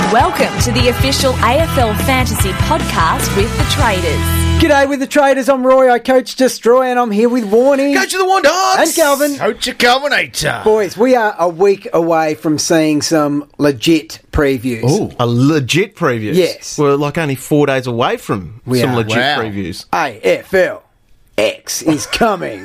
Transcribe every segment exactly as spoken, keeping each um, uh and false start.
Welcome to the official A F L Fantasy Podcast with the Traders. G'day with the Traders, I'm Roy, I coach Destroy, and I'm here with Warnie. Coach of the War Dogs. And Calvin. Coach of Calvinator. Boys, we are a week away from seeing some legit previews. Ooh, a legit previews? Yes. We're like only four days away from We some are. legit Wow. previews. A F L X is coming.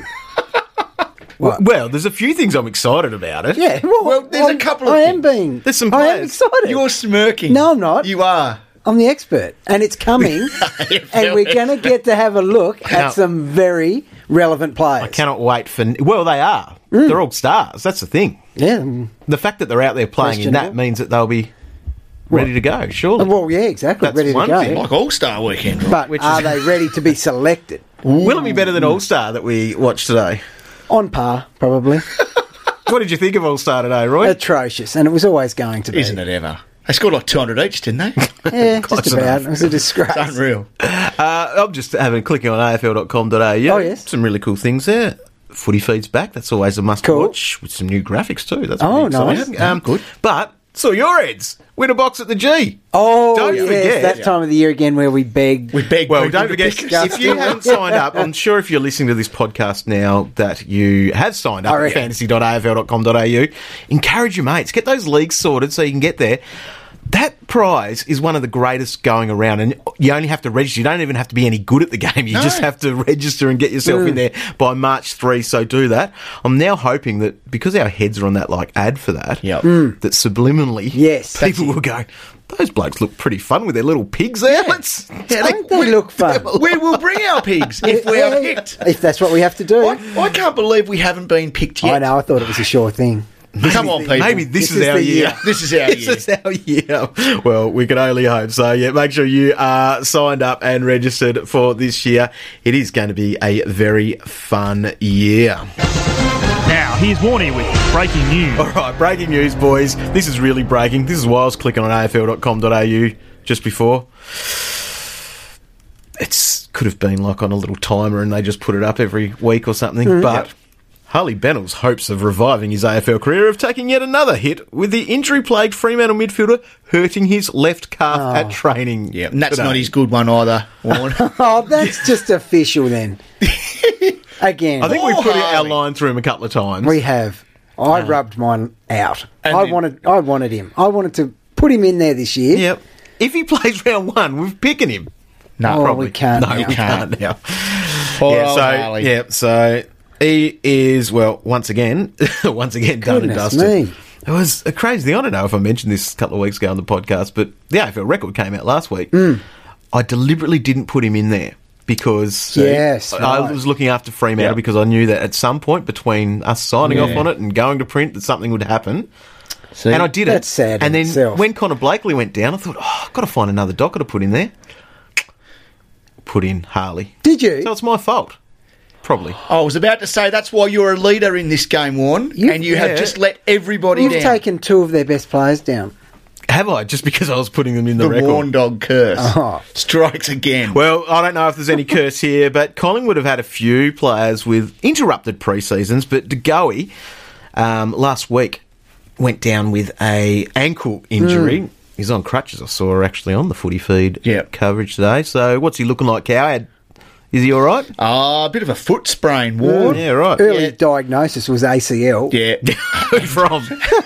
Well, well, there's a few things I'm excited about it. Yeah, well, Well, there's a I'm- couple of I am things. being. There's some I am players. excited. You're smirking. No, I'm not. You are. I'm the expert, and it's coming, and we're going to get to have a look at Now- some very relevant players. I cannot wait for... Well, they are. They're all stars. That's the thing. Yeah. mm. The fact that they're out there playing in that Questionable. means that they'll be ready to go, surely. Well, yeah, exactly. That's ready to one go. thing. Like All-Star Weekend, right? But Which are is- they ready to be selected? Will it be better than All-Star that we watched today? On par, probably. What did you think of All-Star today, Roy? Atrocious, and it was always going to be. Isn't it ever? They scored like two hundred each, didn't they? Yeah, Close just about. enough. It was a disgrace. It's unreal. Uh, I'm just having clicking on A F L dot com dot A U. Oh, yes. Some really cool things there. Footy feed's back. That's always a must Cool. watch with some new graphics too. That's Oh, pretty nice. exciting. Um, good. But saw your heads win a box at the G. Oh, Don't yes, forget. that time of the year again where we beg. We beg Well, people don't to forget, pick us. if you haven't signed up, I'm sure if you're listening to this podcast now that you have signed up I at reckon. fantasy dot A F L dot com dot A U, encourage your mates. Get those leagues sorted so you can get there. That prize is one of the greatest going around, and you only have to register. You don't even have to be any good at the game. You No. just have to register and get yourself Mm. in there by March third, so do that. I'm now hoping that because our heads are on that like ad for that, Yep. that subliminally Yes. people will go, those blokes look pretty fun with their little pigs there. Let's, Don't they look fun? We will bring our pigs if we are Yeah, picked. If that's what we have to do. I, I can't believe we haven't been picked yet. I know, I thought it was a sure thing. Come on, people. Maybe this, This is, is our the year. year. This is our This year. is our year. Well, we can only hope. So, yeah, make sure you are signed up and registered for this year. It is going to be a very fun year. Now, here's Warnie with breaking news. All right, breaking news, boys. This is really breaking. This is why I was clicking on A F L dot com dot A U just before. It's could have been like on a little timer and they just put it up every week or something. But Harley Bennell's hopes of reviving his A F L career have taken yet another hit with the injury-plagued Fremantle midfielder hurting his left calf at training. Yeah, and that's today. not his good one either, Warren. Oh, that's just official then. Again, I think we Oh, put our Harley. line through him a couple of times. we have. I rubbed mine out. And I you- wanted. I wanted him. I wanted to put him in there this year. Yep. If he plays round one, we're picking him. No, Oh, Probably. we can't No, now. we can't now. Poor yeah, old so, Harley. yeah, so he is, well, once again, once again done and Goodness dusted. me. It was a crazy thing. I don't know if I mentioned this a couple of weeks ago on the podcast, but the A F L record came out last week. Mm. I deliberately didn't put him in there because uh, Yes, I right. was looking after Fremantle Yep. because I knew that at some point between us signing off Yeah. on it and going to print that something would happen. See? And I did That's it. sad And in then itself. when Connor Blakely went down, I thought, oh, I've got to find another docker to put in there. Put in Harley. Did you? So it's my fault. Probably. I was about to say that's why you're a leader in this game, Warren, You- and you yeah. have just let everybody You've down. taken two of their best players down. Have I? Just because I was putting them in the, the record. Warn Dog curse Oh. strikes again. Well, I don't know if there's any curse here, but Collingwood have had a few players with interrupted pre-seasons, but De Goey um, last week went down with a ankle injury. Mm. He's on crutches. I saw her actually on the footy feed Yep. coverage today. So what's he looking like, Cow? Had- Is he all right? Ah, a bit of a foot sprain, Warren. Yeah, right. Early Yeah. diagnosis was A C L. Yeah. From?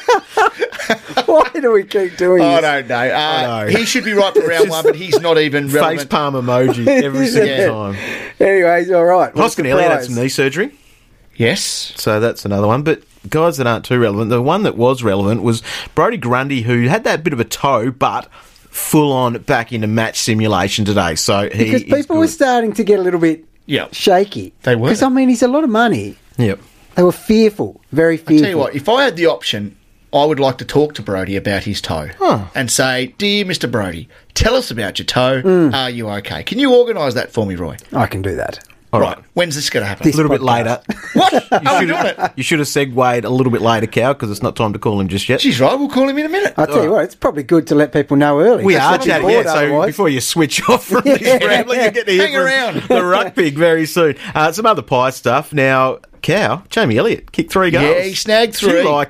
Why do we keep doing I this? don't know. Uh, I know. He should be right for round one, but he's not even Face relevant. palm emoji every single Yeah. time. Anyway, he's all right. What a Hoskin Elliott had surprise. some knee surgery. Yes. So that's another one. But guys that aren't too relevant, the one that was relevant was Brodie Grundy, who had that bit of a toe, but full on back into match simulation today. So he Because is people were good. starting to get a little bit Yep. shaky. They were. Because, I mean, he's a lot of money. Yep. They were fearful, very I fearful. tell you what, if I had the option, I would like to talk to Brodie about his toe Huh. and say, "Dear Mister Brodie, tell us about your toe. Mm. Are you okay? Can you organise that for me, Roy?" I can do that. All right. right. When's this going to happen? This- A little bit podcast. later. What? You Are we should, doing it? have, you should have segued a little bit later, Cow, because it's not time to call him just yet. She's right. We'll call him in a minute. I'll tell you what, it's probably good to let people know early. We Just are let them chatting, bored yeah, so otherwise. before you switch off from Yeah. this rambling, you get to hear Hang from around. the rugby very soon. Uh, some other pie stuff. Now, Cow, Jamie Elliott, kicked three goals. Yeah, he snagged Do three. you like him?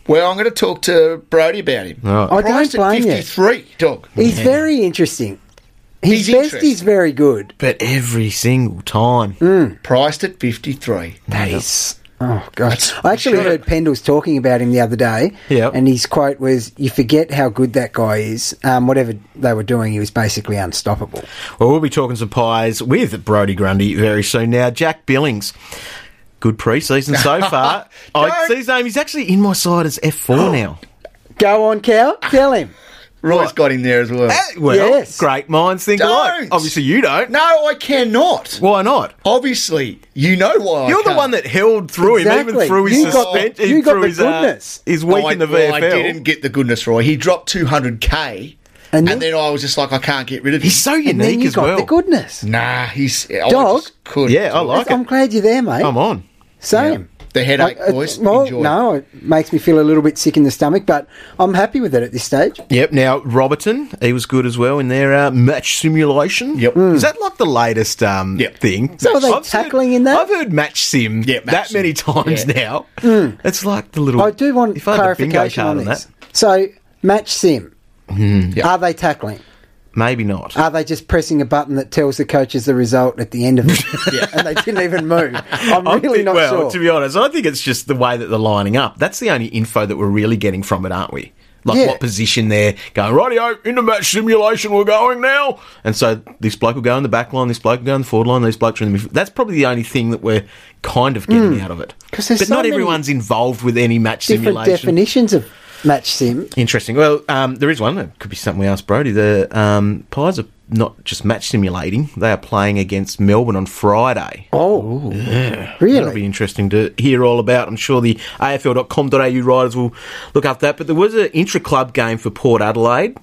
Well, I'm going to talk to Brody about him. Right. I don't Priced at blame you. fifty-three, dog. He's very interesting. His He's best interesting. is very good. But every single time. Mm. Priced at fifty-three. That is... Oh, God. That's- I actually sure. heard Pendles talking about him the other day, Yep. and his quote was, you forget how good that guy is. Um, whatever they were doing, he was basically unstoppable. Well, we'll be talking some pies with Brodie Grundy very soon. Now, Jack Billings, good pre-season so far. I Don't- see his name. He's actually in my side as F four now. Go on, Cow. Tell him. Roy's got him there as well. Eh, well, Yes. great minds think alike. Don't. Obviously, you don't. No, I cannot. Why not? Obviously, you know why. You're I the can't. one that held through him, Exactly. even through his You got the- suspension. you got through the his, uh, goodness. his week I, in the well, V F L. I didn't get the goodness, Roy. He dropped two hundred K, And and, then- then I was just like, I can't get rid of him. He's so And then unique you as got well. the goodness. Nah, he's... I Dog? just couldn't. Yeah, I like I'm it. glad you're there, mate. Come on. Same. The headache, Like, uh, boys. well, Enjoy. no, it makes me feel a little bit sick in the stomach, but I'm happy with it at this stage. Yep. Now Robertson, he was good as well in their uh, match simulation. Yep. Is that like the latest um, Yep. thing? So are they I've tackling heard, in that? I've heard match sim Yeah, match that sim. many times Yeah. now. It's like the little. I do want if I had the bingo clarification card on this. that, So, match sim. Yep. Are they tackling? maybe not. Are they just pressing a button that tells the coaches the result at the end of it? Yeah. And they didn't even move. I'm I really think- not well, sure. to be honest, I think it's just the way that they're lining up. That's the only info that we're really getting from it, aren't we? Like Yeah. what position they're going, rightio, into match simulation we're going now. And so this bloke will go in the back line, this bloke will go in the forward line, these blokes are in the midfield. That's probably the only thing that we're kind of getting out of it. Hmm. 'Cause there's But so not many everyone's involved with any match Different simulation. definitions of match sim. Interesting. Well, um, there is one. That could be something we asked Brodie. The um, Pies are not just match simulating. They are playing against Melbourne on Friday. Oh, That'll really? be interesting to hear all about. I'm sure the A F L dot com dot A U riders will look after that. But there was an intra-club game for Port Adelaide.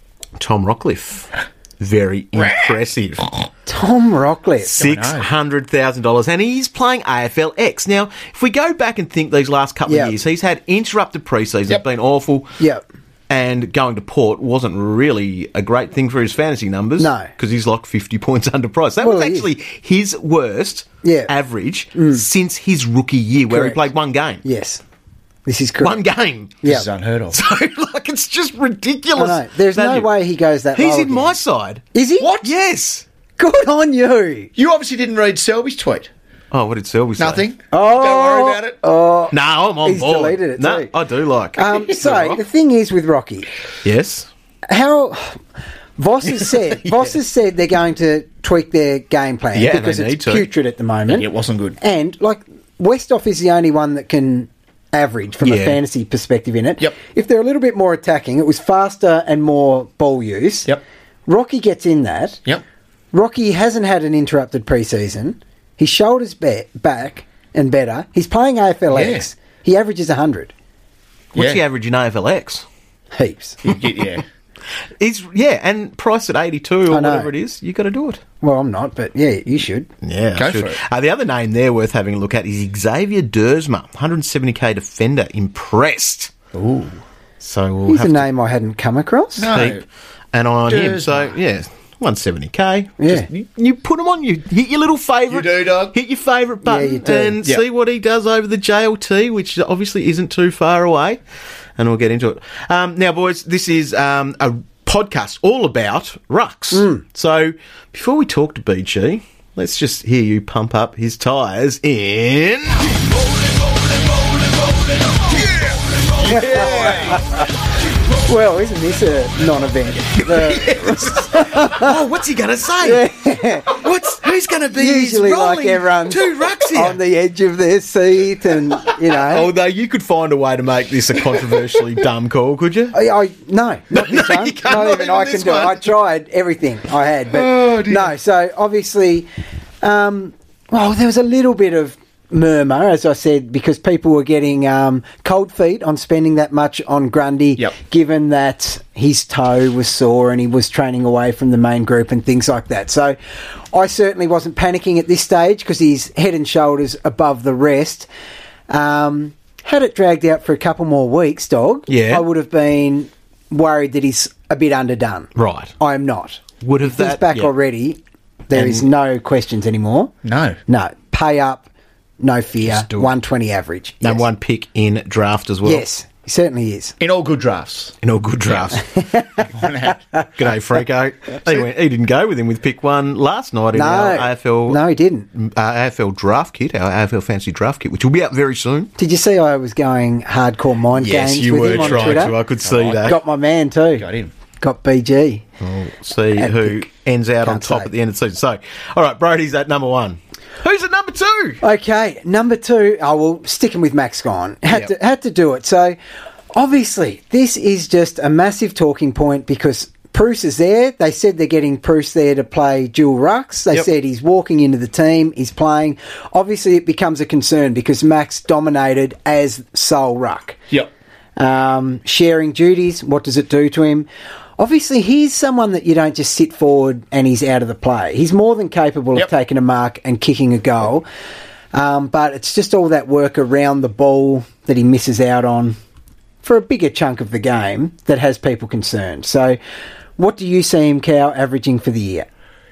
Tom Rockcliffe. Very impressive. Tom Rockcliffe. six hundred thousand dollars. And he's playing A F L X. Now, if we go back and think these last couple Yep. of years, he's had interrupted pre-season. Yep. It's been awful. Yep. And going to Port wasn't really a great thing for his fantasy numbers. No. Because he's like fifty points underpriced. That Well, was he is. actually his worst Yeah. average since his rookie year, where Correct. he played one game. Yes. This is correct. One game. Yeah. This is unheard of. So, like, it's just ridiculous. I know. There's no value. way he goes that He's low in again. my side. Is he? What? Yes. Good on you. You obviously didn't read Selby's tweet. Oh, what did Selby say? Nothing. Oh. Don't worry about it. Oh. No, I'm on He's board. deleted it No, too. I do like. Um, It's so, all right. the thing is with Rocky, Yes. how Voss has said Voss has said they're going to tweak their game plan Yeah, because they need it's to. putrid at the moment. It wasn't good. And like Westhoff is the only one that can average from a Yeah. fantasy perspective in it. Yep. If they're a little bit more attacking, it was faster and more ball use. Yep. Rocky gets in that. Yep. Rocky hasn't had an interrupted preseason. His shoulders be- back and better. He's playing A F L X. He averages one hundred. What's Yeah. the average in A F L X? Heaps. You get- yeah. Is yeah, and price at eighty-two or I know. whatever it is, you got to do it. Well, I'm not, but yeah, you should. Yeah, Go I should. for it. Uh, the other name there worth having a look at is Xavier Dersma, one hundred seventy k defender, impressed. Ooh. So we'll He's have a to name I hadn't come across. No. keep an eye on him. So Dersma. yeah, one seventy k. Yeah. Just, you, you put him on. You hit your little favourite. You do, dog. Hit your favourite button you do. and Yep. see what he does over the J L T, which obviously isn't too far away. And we'll get into it. Um, now, boys, this is um, a podcast all about rucks. Mm. So before we talk to B G, let's just hear you pump up his tyres in. Well, isn't this a non-event? The, Oh, what's he going to say? What's who's going to be usually, his like rolling everyone's two rucks here? on the edge of their seat, and you know. Although you could find a way to make this a controversially dumb call, could you? I, I no, not this No, one. you can't, Not not even even I can this do it. one. I tried everything I had, but Oh, dear. no. So obviously, um, well, there was a little bit of murmur, as I said, because people were getting um, cold feet on spending that much on Grundy, Yep. given that his toe was sore and he was training away from the main group and things like that. So I certainly wasn't panicking at this stage because he's head and shoulders above the rest. Um, had it dragged out for a couple more weeks, dog, Yeah. I would have been worried that he's a bit underdone. Right. I am not. Would have If he's that back yeah. already, there And- is no questions anymore. No. No, pay up, no fear, Just do it. one twenty average. And Yes. one pick in draft as well. Yes, He certainly is. In all good drafts. In all good drafts. G'day, Freako. Anyway, he didn't go with him with pick one last night in No. our A F L No, he didn't. uh, A F L draft kit, our A F L fantasy draft kit, which will be out very soon. Did you see I was going hardcore mind Yes, games you with were him on trying Twitter? to. I could see that. Got my man too. Got him. Got B G. We'll see At who the- ends out on can't top say. at the end of the season. So, all right, Brody's at number one. Who's at number two? Okay, number two. Oh, well, sticking with Max Gawn. Had, Yep. to, had to do it. So, obviously, this is just a massive talking point because Bruce is there. They said they're getting Bruce there to play dual rucks. They Yep. said he's walking into the team, he's playing. Obviously, it becomes a concern because Max dominated as sole ruck. Yep. Um, sharing duties, what does it do to him? Obviously, he's someone that you don't just sit forward and he's out of the play. He's more than capable Yep. of taking a mark and kicking a goal. Um, but it's just all that work around the ball that he misses out on for a bigger chunk of the game that has people concerned. So, what do you see him, Cow, averaging for the year?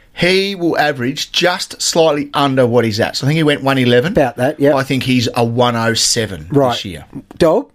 He will average just slightly under what he's at. So I think he went one eleven. About that, yep. I think he's a one oh seven Right. this year. Dog?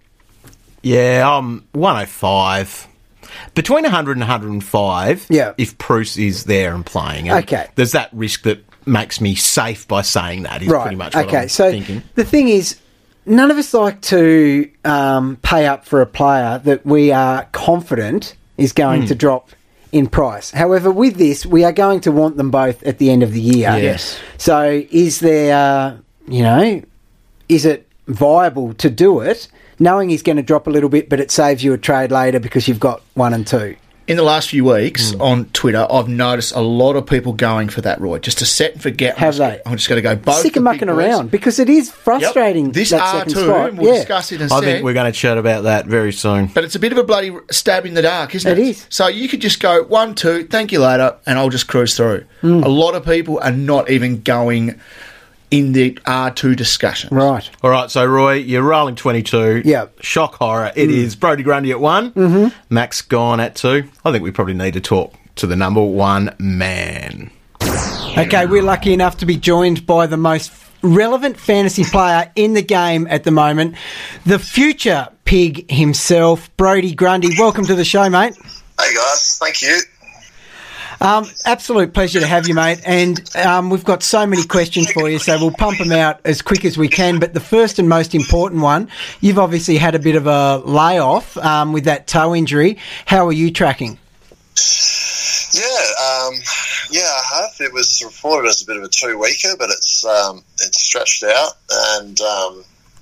Yeah, um, one oh five. Between one hundred and one hundred five, Yeah. if Bruce is there and playing. And Okay. There's that risk that makes me safe by saying that is Right. pretty much what okay. I'm so thinking. the thing is, none of us like to um, pay up for a player that we are confident is going Hmm. to drop in price. However, with this, we are going to want them both at the end of the year. Yes. So, is there, uh, you know, is it viable to do it, knowing he's going to drop a little bit, but it saves you a trade later because you've got one and two? In the last few weeks Hmm. on Twitter, I've noticed a lot of people going for that, Roy. Just to set and forget. Have I'm just, they? I'm just going to go both. Sick the of big mucking boys. around because it is Yep. frustrating. This that R second two, spot. and we'll Yeah. discuss it and I see. think we're going to chat about that very soon. But it's a bit of a bloody stab in the dark, isn't it? It is. So you could just go one, two, thank you later, and I'll just cruise through. Hmm. A lot of people are not even going in the R two discussion. Right. All right, so Roy, you're rolling twenty-two. Yep. Shock horror. It is Brody Grundy at one. Mm-hmm. Max Gawn at two. I think we probably need to talk to the number one man. Okay, we're lucky enough to be joined by the most relevant fantasy player in the game at the moment, the future pig himself, Brody Grundy. Welcome to the show, mate. Hey guys, thank you. Um, absolute pleasure to have you, mate. And um, we've got so many questions for you, so we'll pump them out as quick as we can. But the first and most important one, you've obviously had a bit of a layoff um, with that toe injury. How are you tracking? Yeah, um, yeah, I have. It was reported as a bit of a two-weeker, but it's um, it's stretched out, and um,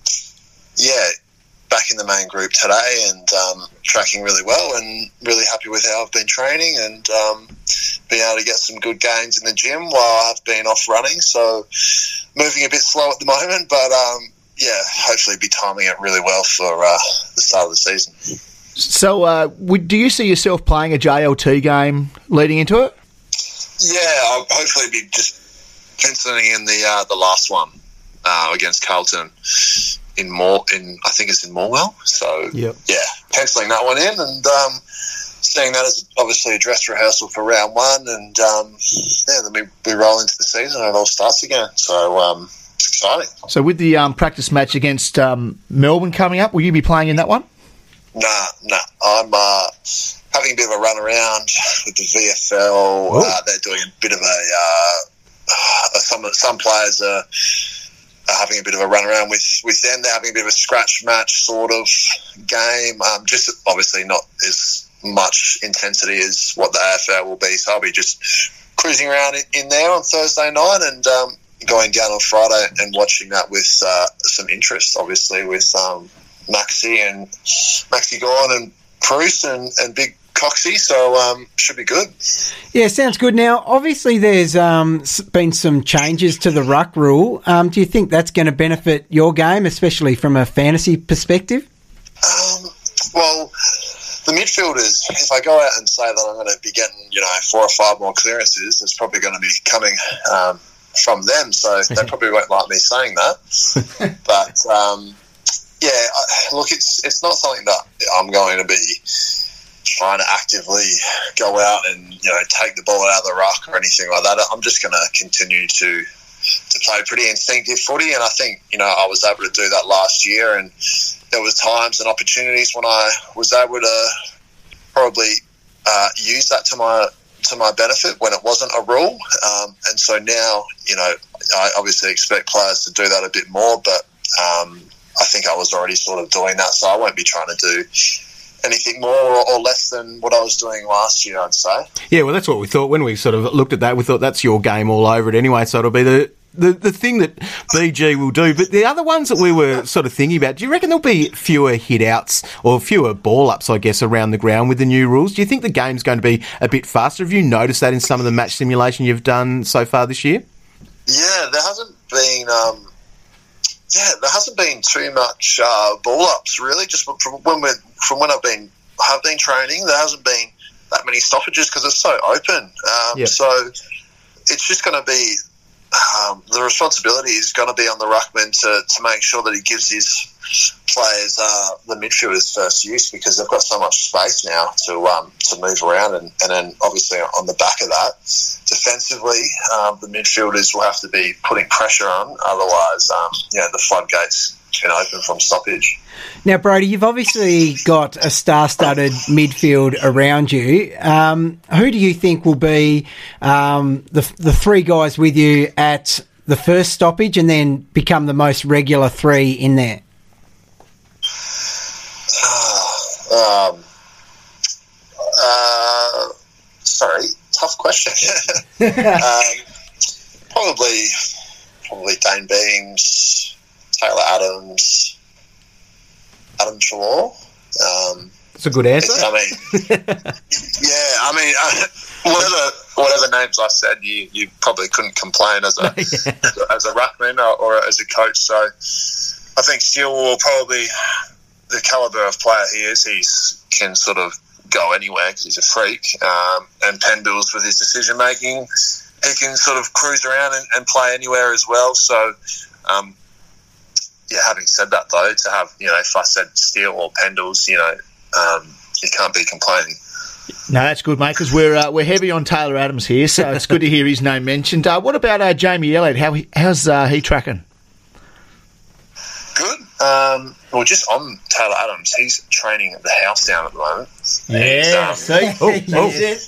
yeah, back in the main group today, and um, tracking really well, and really happy with how I've been training, and um, being able to get some good gains in the gym while I've been off running. So moving a bit slow at the moment, but um, yeah, hopefully be timing it really well for uh, the start of the season. So, uh, would, do you see yourself playing a J L T game leading into it? Yeah, I'll hopefully be just penciling in the uh, the last one uh, against Carlton in more in I think it's in Morwell. So Yep. yeah, penciling that one in and um, seeing that as obviously a dress rehearsal for round one, and um, yeah, then we, we roll into the season and it all starts again. So um, it's exciting. So, with the um, practice match against um, Melbourne coming up, will you be playing in that one? Nah, nah. I'm uh, having a bit of a run around with the V F L. Uh, they're doing a bit of a. Uh, some some players are, are having a bit of a run around with, with them. They're having a bit of a scratch match sort of game. Um, just obviously not as much intensity as what the A F L will be. So I'll be just cruising around in, in there on Thursday night and um, going down on Friday and watching that with uh, some interest, obviously, with. Um, Maxi and Maxi Gawn and Bruce and, and Big Coxie, so um, should be good. Yeah, sounds good. Now, obviously, there's um, s- been some changes to the ruck rule. Um, do you think that's going to benefit your game, especially from a fantasy perspective? Um, well, the midfielders, if I go out and say that I'm going to be getting, you know, four or five more clearances, it's probably going to be coming um, from them, so they probably won't like me saying that. But, um, yeah, I, look, it's it's not something that I'm going to be trying to actively go out and, you know, take the ball out of the ruck or anything like that. I'm just going to continue to to play pretty instinctive footy, and I think, you know, I was able to do that last year, and there was times and opportunities when I was able to probably uh, use that to my to my benefit when it wasn't a rule. Um, and so now, you know, I obviously expect players to do that a bit more, but um, I think I was already sort of doing that, so I won't be trying to do anything more or, or less than what I was doing last year, I'd say. Yeah, well, that's what we thought when we sort of looked at that. We thought that's your game all over it anyway, so it'll be the The, the thing that B G will do. But the other ones that we were sort of thinking about, do you reckon there'll be fewer hit-outs or fewer ball-ups, I guess, around the ground with the new rules? Do you think the game's going to be a bit faster? Have you noticed that in some of the match simulation you've done so far this year? Yeah, there hasn't been... Um, yeah, there hasn't been too much uh, ball-ups, really. Just from when, we're, from when I've been, have been training, there hasn't been that many stoppages because it's so open. Um, yep. So it's just going to be... Um, the responsibility is going to be on the ruckman to, to make sure that he gives his players, uh, the midfielders, first use, because they've got so much space now to um, to move around, and, and then obviously on the back of that, defensively, um, the midfielders will have to be putting pressure on, otherwise, um, you know, the floodgates can open from stoppage. Now, Brodie, you've obviously got a star-studded midfield around you. Um, who do you think will be um, the the three guys with you at the first stoppage and then become the most regular three in there? um, uh, sorry, tough question. um, probably, probably Dane Beams, Taylor Adams, Adam Treloar. Um, That's a good answer. I mean, yeah, I mean, uh, whatever whatever names I said, you, you probably couldn't complain as a yeah. as a ruckman or, or as a coach. So I think Steele will probably, the calibre of player he is, he can sort of go anywhere because he's a freak. Um, and Pendles, with his decision making, he can sort of cruise around and, and play anywhere as well. So. Um, Yeah, having said that, though, to have, you know, if I said Steele or Pendles, you know, um, you can't be complaining. No, that's good, mate, because we're uh, we're heavy on Taylor Adams here, so it's good to hear his name mentioned. Uh, what about uh, Jamie Elliott? How he, how's uh, he tracking? Good. Um, well, just on Taylor Adams, he's training at the house down at the moment. Yeah, um, see? oh, oh.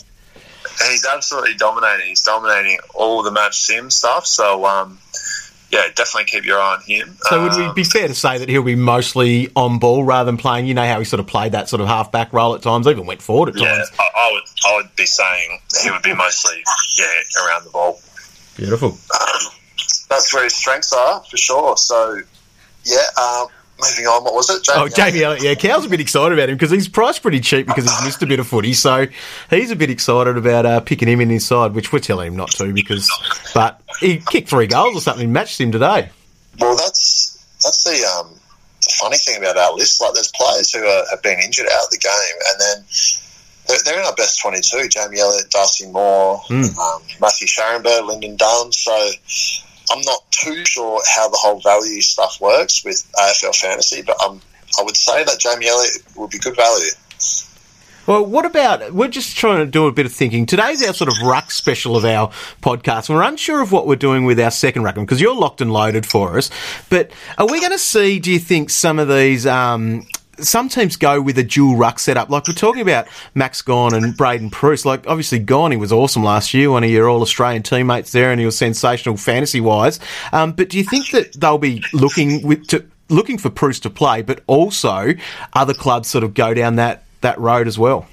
He's absolutely dominating. He's dominating all the match sim stuff, so... Um, yeah, definitely keep your eye on him. So would we be fair to say that he'll be mostly on ball rather than playing, you know, how he sort of played that sort of half-back role at times, even went forward at yeah, times? I, I would I would be saying that he would be mostly, yeah, around the ball. Beautiful. Um, that's where his strengths are, for sure. So, yeah, um, moving on, what was it? Jamie oh, Jamie Elliott, yeah, Cal's a bit excited about him because he's priced pretty cheap because he's missed a bit of footy, so he's a bit excited about uh, picking him in his side, which we're telling him not to because, but he kicked three goals or something, matched him today. Well, that's that's the, um, the funny thing about our list. Like, there's players who are, have been injured out of the game, and then they're, they're in our best twenty-two. Jamie Elliott, Darcy Moore, mm. um, Matthew Scharenberg, Lyndon Dunn. So I'm not too sure how the whole value stuff works with A F L Fantasy, but um, I would say that Jamie Elliott would be good value. Well, what about, we're just trying to do a bit of thinking. Today's our sort of ruck special of our podcast. We're unsure of what we're doing with our second ruckman because you're locked and loaded for us. But are we going to see, do you think, some of these, um, some teams go with a dual ruck setup? Like we're talking about Max Gawn and Braden Preuss. Like obviously Gawn, he was awesome last year, one of your All-Australian teammates there, and he was sensational fantasy-wise. Um, but do you think that they'll be looking with to, looking for Preuss to play, but also other clubs sort of go down that that road as well?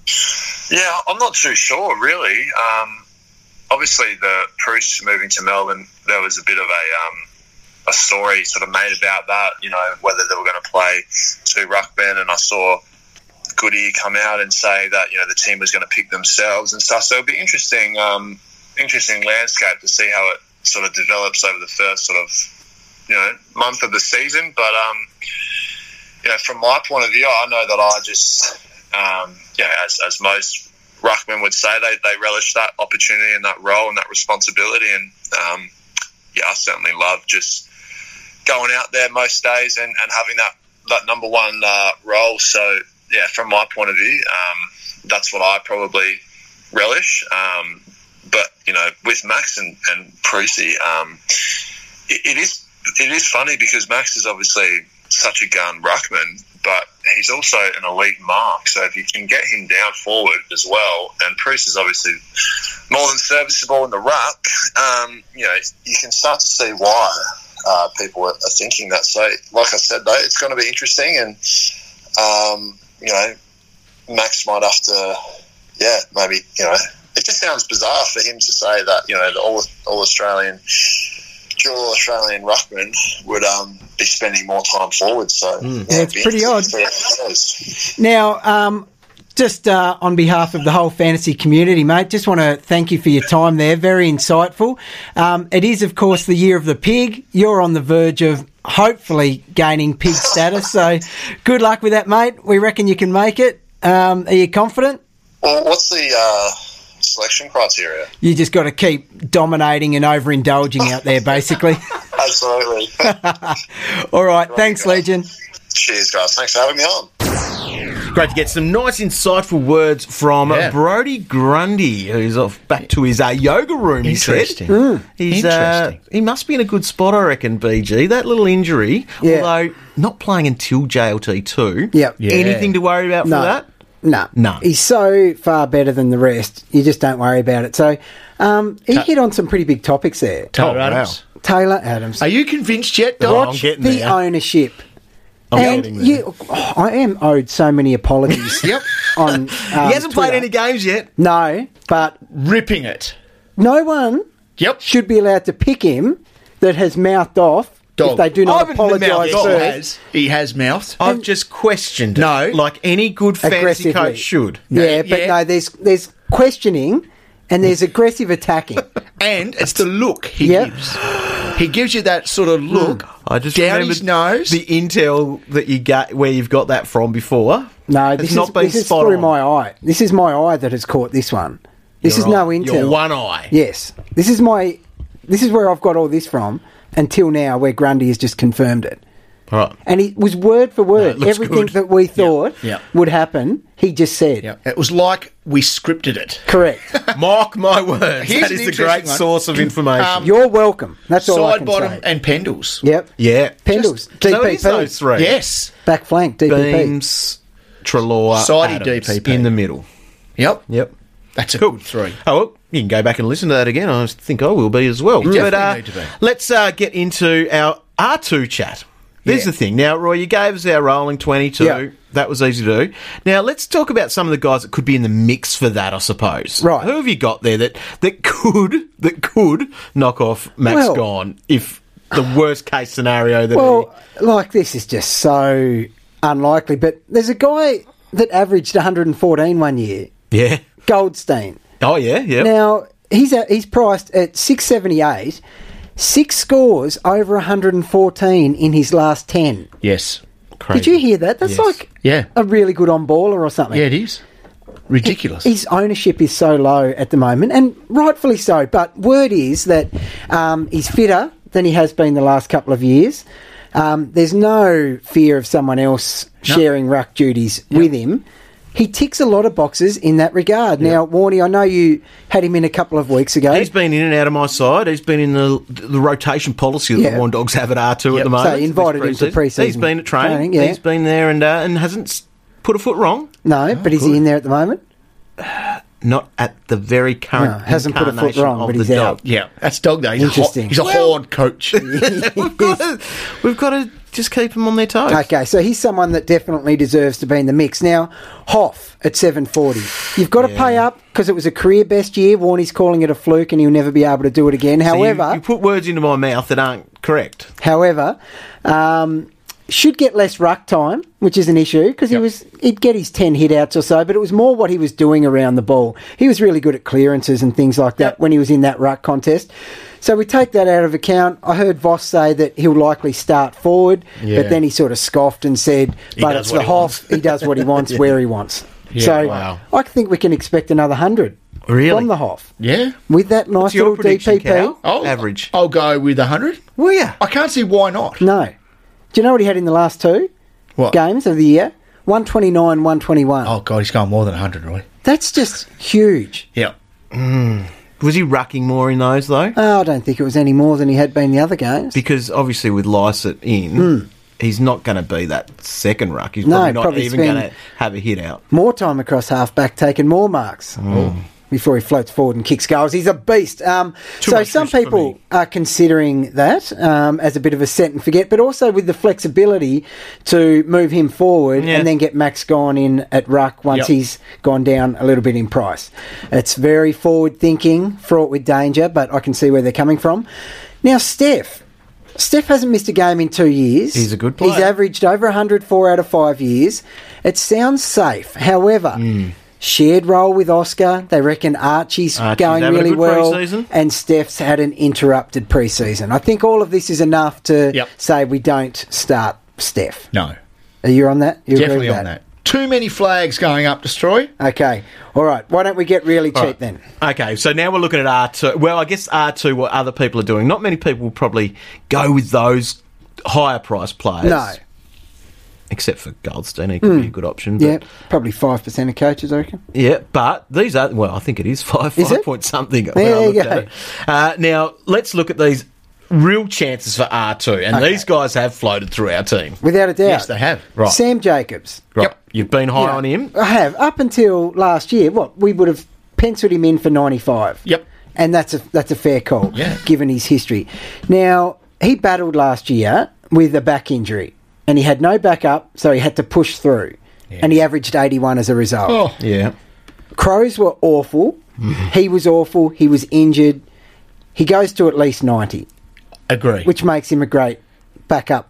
Yeah, I'm not too sure, really. Um, obviously, the Preuss moving to Melbourne, there was a bit of a um, a story sort of made about that, you know, whether they were going to play two ruckmen, and I saw Goody come out and say that, you know, the team was going to pick themselves and stuff. So it'll be interesting, um, interesting landscape to see how it sort of develops over the first sort of, you know, month of the season. But, um, you know, from my point of view, I know that I just, um, yeah, as, as most ruckmen would say, they, they relish that opportunity and that role and that responsibility. And, um, yeah, I certainly love just going out there most days and, and having that, that number one uh, role. So, yeah, from my point of view, um, that's what I probably relish. Um, but you know, with Max and, and Prusy, um, it, it is it is funny because Max is obviously such a gun ruckman, but he's also an elite mark. So if you can get him down forward as well, and Bruce is obviously more than serviceable in the ruck, um, you know, you can start to see why uh, people are, are thinking that. So, like I said, though, it's going to be interesting, and um, you know, Max might have to, yeah, maybe, you know, it just sounds bizarre for him to say that, you know, the all all Australian. Dual Australian ruckman would um, be spending more time forward. So mm. yeah, it's pretty odd. To now, um, just uh, on behalf of the whole fantasy community, mate, just want to thank you for your time there. Very insightful. Um, it is, of course, the year of the pig. You're on the verge of hopefully gaining pig status. So good luck with that, mate. We reckon you can make it. Um, are you confident? Well, what's the... Uh selection criteria? You just got to keep dominating and overindulging out there, basically. Absolutely. All right. Thanks, Legion. Cheers, guys. Thanks for having me on. Great to get some nice, insightful words from yeah. Brody Grundy, who's off back to his uh, yoga room. Interesting. He said. Mm. He's, Interesting. Uh, he must be in a good spot, I reckon, B G. That little injury, yeah. although not playing until J L T two. Yep. Yeah. Anything to worry about no. for that? No. No. He's so far better than the rest, you just don't worry about it. So um, he Ta- hit on some pretty big topics there. Taylor oh, Adams. Wow. Taylor Adams. Are you convinced yet, Doc? Oh, I'm Watch getting the there. ownership. I'm and getting there. you, oh, I am owed so many apologies. Yep. On, um, he hasn't Twitter. played any games yet. No, but Ripping it. no one Yep. should be allowed to pick him that has mouthed off Dog. if they do I not haven't apologise mouthed Dog off. first. has. He has mouthed. I've just questioned it. No. Like any good fantasy Aggressively. coach should. Yeah, but Yeah. no, there's there's questioning and there's aggressive attacking. And it's the look he Yep. gives. He gives you that sort of look I just down remembered his nose. the intel that you got where you've got that from before. No, has this not is been this is spot through on. my eye. This is my eye that has caught this one. This Your is no eye. intel. Your one eye. Yes, this is my. This is where I've got all this from. Until now, where Grundy has just confirmed it. Right. And it was word for No, word. it looks Everything good. that we thought Yep. would happen, he just said. Yeah. It was like we scripted it. Correct. Mark my words. Here's that an is the interesting great one. source of information. Um, You're welcome. That's all I Side can bottom say. and Pendles. Yep. yeah. Pendles. Just- D So it P is those P. three. Yes. Back flank, D P P. Beams, Treloar, Sidey Adams D P P. in the middle. Yep. Yep. That's a Cool. good three. Oh, well, you can go back and listen to that again. I think I will be as well. You But, definitely uh, need to be. let's uh, get into our R two chat. There's Yeah. the thing. Now, Roy, you gave us our rolling twenty-two. Yeah. That was easy to do. Now, let's talk about some of the guys that could be in the mix for that, I suppose. Right. Who have you got there that, that could that could knock off Max Well- Gawn if the worst case scenario that Well, like this is just so unlikely. But there's a guy that averaged one hundred fourteen one year, he... Yeah. Goldstein. Oh, yeah, yeah. Now he's at, he's priced at six seventy-eight. Six scores over one hundred fourteen in his last ten. Yes. Did you hear that? That's Yes. like Yeah. a really good on baller or something. Yeah, it is. Ridiculous. His ownership is so low at the moment, and rightfully so. But word is that um, he's fitter than he has been the last couple of years. Um, there's no fear of someone else No. sharing ruck duties with him. He ticks a lot of boxes in that regard. Now, Warnie, I know you had him in a couple of weeks ago. He's been in and out of my side. He's been in the the rotation policy that Yeah. the Warn Dogs have at R two Yep. at the moment. So you invited him to This pre-season He's been at training. training, yeah. He's been there and uh, and hasn't s- put a foot wrong. no, but is he in there at the moment? Not at the very current. No, hasn't put a foot incarnation wrong, of but the he's dog. out. Yeah, that's dog day. He's Interesting. A, ho- he's a Well- hard coach. we've, got to, we've got to just keep them on their toes. Okay, so he's someone that definitely deserves to be in the mix. Now, Hoff at seven forty. You've got to pay up because it was a career best year. Warnie's calling it a fluke and he'll never be able to do it again. So you- However, you, put words into my mouth that aren't correct. however, um, should get less ruck time, which is an issue because he was he'd get his ten hit outs or so, but it was more what he was doing around the ball. He was really good at clearances and things like that Yep. when he was in that ruck contest. So we take that out of account. I heard Voss say that he'll likely start forward, Yeah. but then he sort of scoffed and said, He "But does it's what the he Hoff. He does what he wants, where he wants." Yeah, so wow. I think we can expect another hundred Really? from the Hoff Yeah. with that nice What's your little prediction, D P P. Cal? I'll, Average. I'll go with one hundred. Well, yeah. I can't see why not. No, do you know what he had in the last two What? games of the year? one twenty-nine, one twenty-one. Oh, God, he's going more than one hundred, Roy. That's just huge. Yeah. Was he rucking more in those, though? Oh, I don't think it was any more than he had been the other games. Because obviously with Lycett in, Mm. he's not going to be that second ruck. He's No, probably not probably even spend- going to have a hit out. More time across half-back, taking more marks. Before he floats forward and kicks goals. He's a beast. Um, Too so much some risk for people me. are considering that um, as a bit of a set and forget, but also with the flexibility to move him forward Yeah. and then get Max gone in at ruck once Yep. he's gone down a little bit in price. It's very forward-thinking, fraught with danger, but I can see where they're coming from. Now, Steph. Steph hasn't missed a game in two years. He's a good He's player. averaged over one hundred four out of five years. It sounds safe. However... Shared role with Oscar. They reckon Archie's, Archie's going having a really good well, pre-season. and Steph's had an interrupted pre-season. I think all of this is enough to Yep. say we don't start Steph. No. Are you on that? You agree Definitely with on that. Too many flags going up, Destroy. Okay. All right. Why don't we get really cheap right. then? Okay, so now we're looking at R two. Well, I guess R two, what other people are doing. Not many people will probably go with those higher price players. No. Except for Goldstein, he could be a good option. But Yeah, probably five percent of coaches, I reckon. Yeah, but these are, well, I think it is five, Is five it? point something. when There I you looked go. at it. Uh, now, let's look at these real chances for R two. And Okay. these guys have floated through our team. Without a doubt. Yes, they have. Right. Sam Jacobs. Right. Yep. You've been high You know, on him. I have. Up until last year, what, we would have penciled him in for ninety-five. Yep. And that's a that's a fair call, Yeah. given his history. Now, he battled last year with a back injury, and he had no backup, so he had to push through. And he averaged eighty-one as a result. Oh, Yeah. Crows were awful. He was awful. He was injured. He goes to at least ninety, agree. which makes him a great backup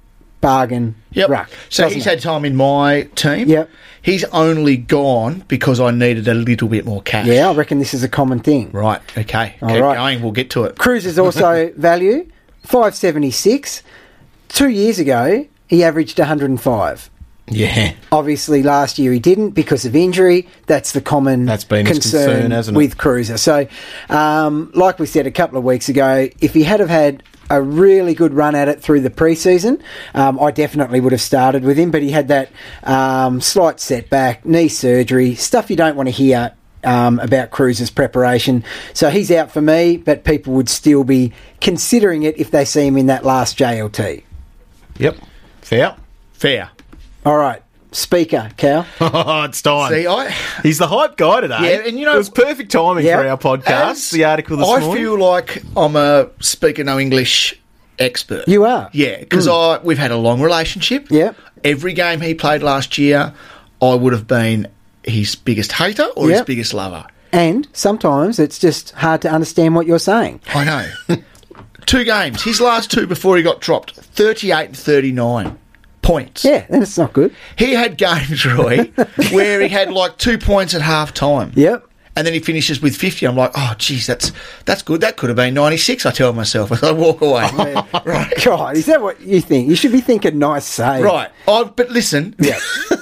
bargain Yep. ruck. So doesn't he's it? had time in my team. Yep. He's only gone because I needed a little bit more cash. Yeah, I reckon this is a common thing. Right. Okay. All Keep right. going. We'll get to it. Cruz is also value, five seventy-six. Two years ago, he averaged one hundred five. Yeah. Obviously, last year he didn't because of injury. That's the common That's been his concern, concern, hasn't it? with Cruiser. So, um, like we said a couple of weeks ago, if he had have had a really good run at it through the preseason, um, I definitely would have started with him. But he had that um, slight setback, knee surgery, stuff you don't want to hear um, about Cruiser's preparation. So he's out for me, but people would still be considering it if they see him in that last J L T. Yep. Fair. Fair. All right, speaker, Cal. Oh, it's time. See, I He's the hype guy today. Yeah, and you know- it was perfect timing Yeah. for our podcast. as the article this I morning. feel like I'm a speaker no English expert. You are? Yeah, because I we've had a long relationship. Yeah. Every game he played last year, I would have been his biggest hater or his Yep. biggest lover. And sometimes it's just hard to understand what you're saying. I know. Two games. His last two before he got dropped, thirty-eight and thirty-nine points. Yeah, then it's not good. He had games, Roy, where he had like two points at half time. Yep. And then he finishes with fifty. I'm like, oh, geez, that's that's good. That could have been ninety-six, I tell myself as I walk away. Right. God, is that what you think? You should be thinking nice save. Right. Oh, but listen. Yeah.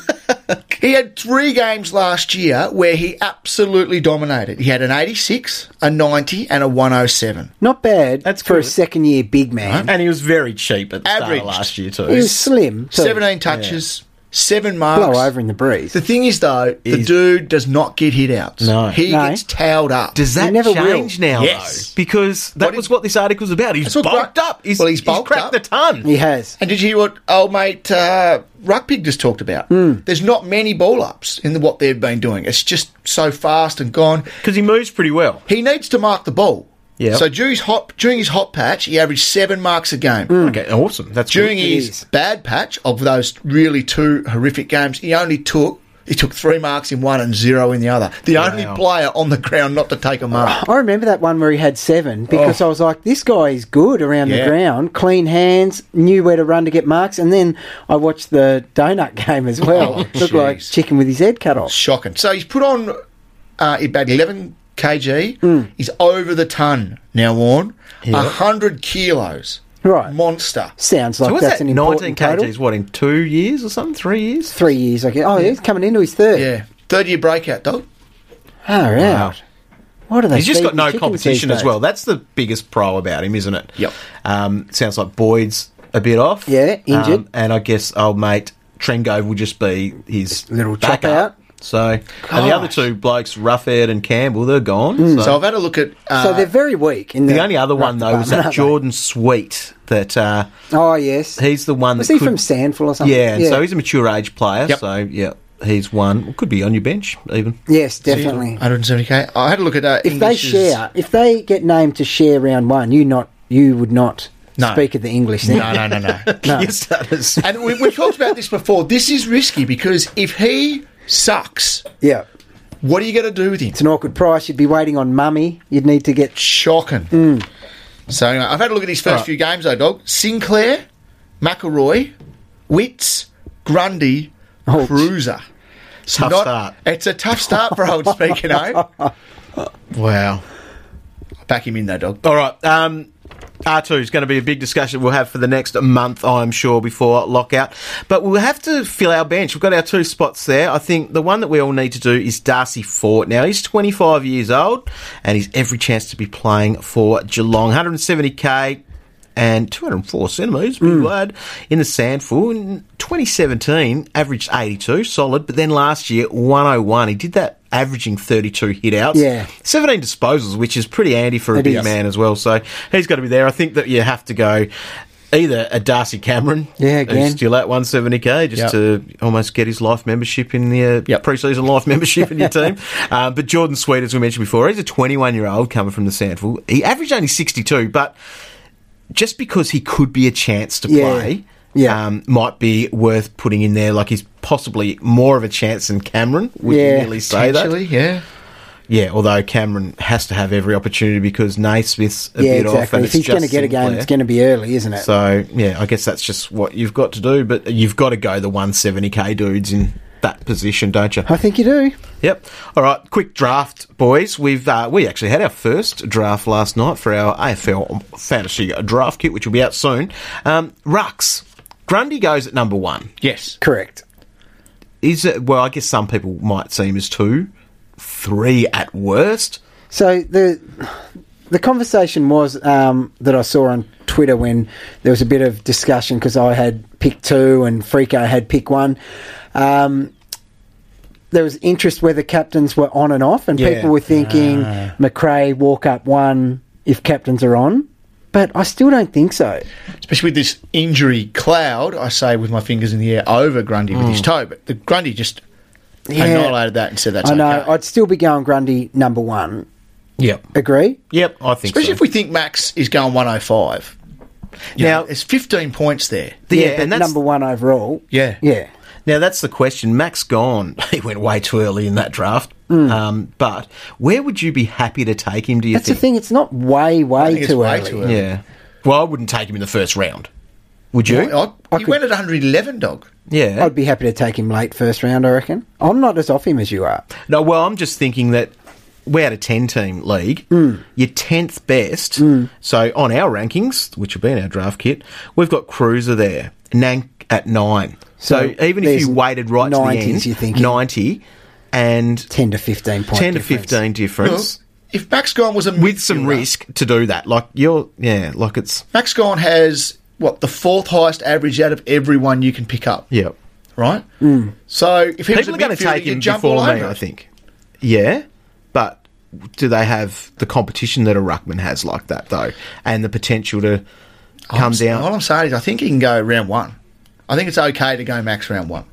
He had three games last year where he absolutely dominated. He had an eighty-six, a ninety, and a one oh seven. Not bad That's for a good. second year big man. and he was very cheap at the start Averaged. of last year too. He was slim. Too. seventeen touches, seven marks. Blow over in the breeze. The thing is, though, the Is- dude does not get hit outs. No. He No. gets towed up. Does that He never change will. now, Yes. though? Because that What was did- what this article's about. He's That's what bulked Gra- up. He's, Well, he's bulked cracked up. the ton. He has. And did you hear what old mate uh, Ruckpig just talked about? Mm. There's not many ball ups in the, what they've been doing. It's just so fast and gone. Because he moves pretty well. He needs to mark the ball. Yeah. So during his hot during his hot patch, he averaged seven marks a game. Okay, awesome. That's During good. his is. bad patch of those really two horrific games, he only took he took three marks in one and zero in the other. The only player on the ground not to take a mark. I remember that one where he had seven because I was like, this guy is good around Yeah. the ground, clean hands, knew where to run to get marks. And then I watched the donut game as well. Oh, Looked like jeez. chicken with his head cut off. Shocking. So he's put on uh, about eleven kilograms. Mm. He's over the ton now, Warren. A hundred kilos. Right. Monster. Sounds like So what's that's that? an nineteen important total. kgs. What in two years or something? Three years? Three years, I guess. Oh, yeah. He's coming into his third. Yeah. Third year breakout, dog. Oh, out. What are they? He's just got feeding no chickens competition these as days? well. That's the biggest pro about him, isn't it? Yep. Um, sounds like Boyd's a bit off. Yeah, injured. Um, and I guess old mate Trengove will just be his Little chop backup. out. So, and the other two blokes, Roughhead and Campbell, they're gone. So, So, I've had a look at. Uh, So they're very weak. In the, the only other one, though, was that department, Jordan Sweet. That uh, aren't they? Oh, yes. he's the one that Was he could, from Sandful or something? Yeah, and so he's a mature age player. Yep. So, yeah, he's one. Could be on your bench, even. Yes, definitely. one hundred seventy k. I had a look at uh, If they English's- share, if they get named to share round one, you not you would not No. speak of the English then. No, no, no, no. No. Your status. And we, we've talked about this before. This is risky because if he sucks, Yeah. what are you going to do with him? It's an awkward price. You'd be waiting on Mummy. You'd need to get... Shocking. So anyway, I've had a look at his first Alright. few games, though, dog. Sinclair, McElroy, Witts, Grundy, Ouch. Cruiser. Tough Not- start. It's a tough start for old Speakino. Wow. Back him in, though, dog. All right. Um, R two is going to be a big discussion we'll have for the next month, I'm sure, before lockout. But we'll have to fill our bench. We've got our two spots there. I think the one that we all need to do is Darcy Fort. Now, he's twenty-five years old, and he's every chance to be playing for Geelong. one hundred seventy k and two hundred four centimetres, big lad, in the Sandful. In twenty seventeen, averaged eighty-two, solid, but then last year, one oh one. He did that averaging thirty-two hit-outs. Yeah. seventeen disposals, which is pretty handy for a It big is. man as well. So he's got to be there. I think that you have to go either a Darcy Cameron, Yeah, again. who's still at one seventy k, just Yep. to almost get his life membership in the uh, Yep. pre-season life membership in your team. Uh, but Jordan Sweet, as we mentioned before, he's a twenty-one-year-old coming from the Sandful. He averaged only sixty-two, but just because he could be a chance to Yeah. play, Yeah. um, might be worth putting in there. Like he's possibly more of a chance than Cameron. Would Yeah, you really say that? Potentially, yeah. Yeah, although Cameron has to have every opportunity because Naismith's a Yeah, bit off, exactly. and If it's he's going to just get a game, Sinclair. it's going to be early, isn't it? So yeah, I guess that's just what you've got to do. But you've got to go the one seventy k dudes in that position, don't you? I think you do. Yep. All right, quick draft, boys. We've uh, we actually had our first draft last night for our A F L fantasy draft kit, which will be out soon. Um, Rucks. Grundy goes at number one. Yes. Correct. Is it? Well, I guess some people might see him as two, three at worst. So the the conversation was um, that I saw on Twitter when there was a bit of discussion because I had pick two and Freako had pick one. Um, there was interest whether captains were on and off, and Yeah. people were thinking McRae walk up one if captains are on. But I still don't think so. Especially with this injury cloud, I say with my fingers in the air over Grundy with his Mm. toe. But the Grundy just Yeah. annihilated that and said that's I know. okay. I'd still be going Grundy number one. Yep. Agree? Yep. I think Especially so. if we think Max is going one oh five. You Now- know, there's fifteen points there. Yeah, but and that's number one overall. Yeah. Yeah. Now, that's the question. Max gone. He went way too early in that draft. Um, but where would you be happy to take him, do you That's the think? thing. It's not way, way think it's too way early. too early. Yeah. Well, I wouldn't take him in the first round. Would you? I, I, he could- went at one eleven, dog. Yeah. I'd be happy to take him late first round, I reckon. I'm not as off him as you are. No, well, I'm just thinking that we had a ten-team league. Mm. Your tenth best. So on our rankings, which will be in our draft kit, we've got Cruiser there, Nank at nine. So, So even if there's you waited right to the nineties, end, you're thinking. ninety and ten to fifteen points. ten to fifteen difference. If Max Gone was a With some midfielder, risk to do that, like you're, yeah, like it's, Max Gone has what the fourth highest average out of everyone you can pick up. yeah. Right. Mm. So if he was People a are going to midfielder, take you'd him jump all before me, over I it. think. Yeah, but do they have the competition that a ruckman has like that though, and the potential to come I'm- down? All I'm saying is I think he can go round one. I think it's okay to go Max round one.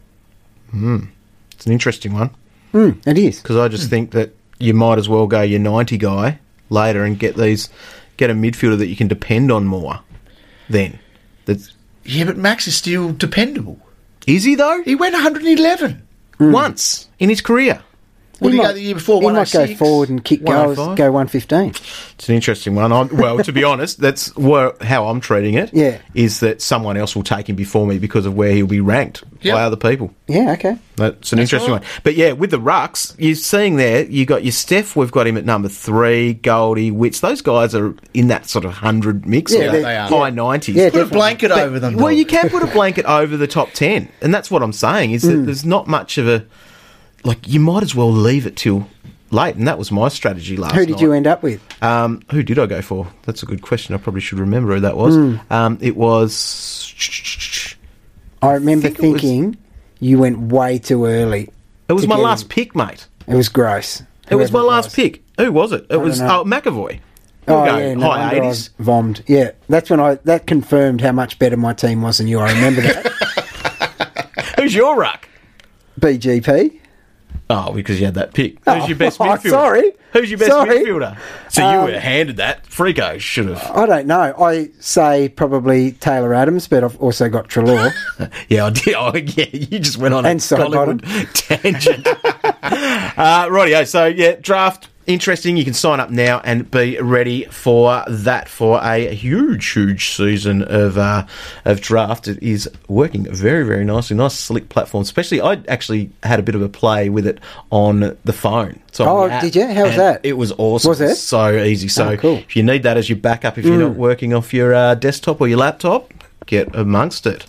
It's an interesting one Mm, it is. because I just think that you might as well go your ninety guy later and get these, get a midfielder that you can depend on more. Then, that's, Yeah, but Max is still dependable. is he though? He went one eleven. Once in his career. What did he might- go the year before? He might go 106? forward and kick goals, one oh five? go one fifteen. It's an interesting one. I'm, well, to be honest, that's where, how I'm treating it. Yeah. Is that someone else will take him before me because of where he'll be ranked Yep. by other people. Yeah, okay. That's an That's interesting right. one. But yeah, with the rucks, you're seeing there, you got your Steph, we've got him at number three, Goldie, Witts. Those guys are in that sort of hundred mix, Yeah, or they- they are. high nineties. Yeah, Put a definitely. blanket But- over them. Well, dog. you can put a blanket over the top ten, and that's what I'm saying. Is that Mm. there's not much of a like. You might as well leave it till late, and that was my strategy last Who did night. you end up with? Um, who did I go for? That's a good question. I probably should remember who that was. Mm. Um, it was. I remember think it was- thinking you went way too early. It was to my get last him. pick, mate. It was gross. It was my Whoever last was. pick. Who was it? It was don't know. oh, McAvoy. Oh, We'll go yeah, no high wonder I eighties. Vommed. Yeah, that's when I that confirmed how much better my team was than you. I remember that. Who's your ruck? B G P. Oh, because you had that pick. Who's Oh, your best oh, midfielder? sorry. Who's your best Sorry. midfielder? So you Um, were handed that. Frico should have. I don't know. I say probably Taylor Adams, but I've also got Trelaw. Yeah, I did. Oh, yeah, you just went on And a Sidebottom. Collingwood tangent. uh, rightio. So, yeah, draft. Interesting. You can sign up now and be ready for that for a huge, huge season of uh, of draft. It is working very, very nicely. Nice, slick platform. Especially, I actually had a bit of a play with it on the phone. So on Oh, the app, did you? How was and that? It was awesome. Was it? So easy. So Oh, cool. if you need that as your backup, if you're not working off your uh, desktop or your laptop, get amongst it.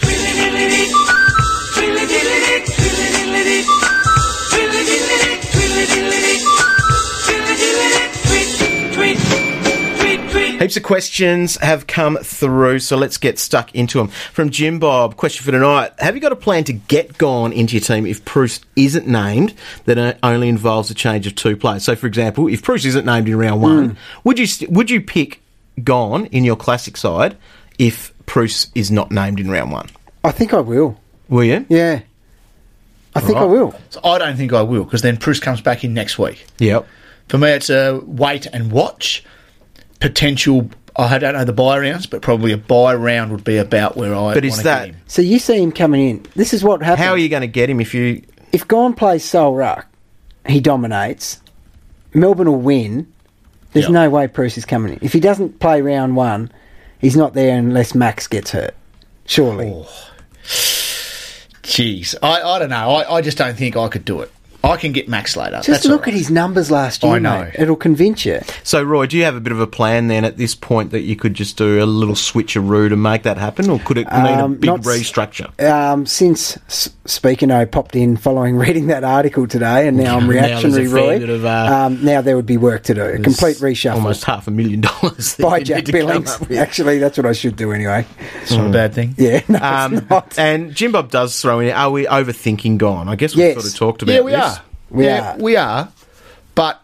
Heaps of questions have come through, so let's get stuck into them. From Jim Bob, question for tonight. Have you got a plan to get Gone into your team if Bruce isn't named that only involves a change of two players? So, for example, if Bruce isn't named in round one, Mm. would you st- would you pick Gone in your classic side if Bruce is not named in round one? I think I will. Will you? Yeah. I think I Right. will. So I don't think I will, because then Bruce comes back in next week. Yep. For me, it's a wait and watch. Potential, I don't know the buy rounds, but probably a buy round would be about where I But is wanna that- get him. So you see him coming in. This is what happens. How are you going to get him if you... If Gone plays sole ruck, he dominates. Melbourne will win. There's Yep. no way Bruce is coming in. If he doesn't play round one, he's not there unless Max gets hurt. Surely. Oh. Jeez, I, I don't know. I, I just don't think I could do it. I can get Max later. Just That's look all right. at his numbers last year, I know. mate. It'll convince you. So, Roy, do you have a bit of a plan then at this point that you could just do a little switcheroo to make that happen, or could it need a Um, big not s- restructure? Um, since S- Speakino popped in following reading that article today, and now I'm Now reactionary, there's a fair Roy, bit of, uh, um, now there would be work to do. A complete reshuffle. Almost half a million dollars. that By you Jack need to come Billings. up with. Actually, that's what I should do anyway. It's not a bad thing. Yeah, no, Um, it's not. and Jim Bob does throw in, are we overthinking Gone? I guess we've Yes. sort of talked about Yeah, we this. are. We yeah, are. we are. But